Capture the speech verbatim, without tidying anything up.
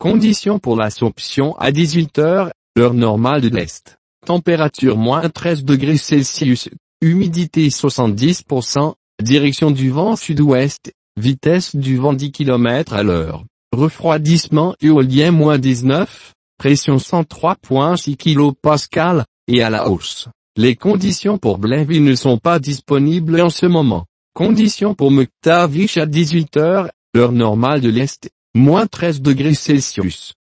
Conditions pour l'Assomption à dix-huit heures, heure normale de l'Est. Température moins treize degrés Celsius, humidité soixante-dix pour cent, direction du vent sud-ouest, vitesse du vent dix kilomètres à l'heure. Refroidissement éolien moins dix-neuf, pression cent trois virgule six kilopascales, et à la hausse. Les conditions pour Blainville ne sont pas disponibles en ce moment. Conditions pour McTavish à dix-huit heures, heure normale de l'Est, moins treize degrés Celsius.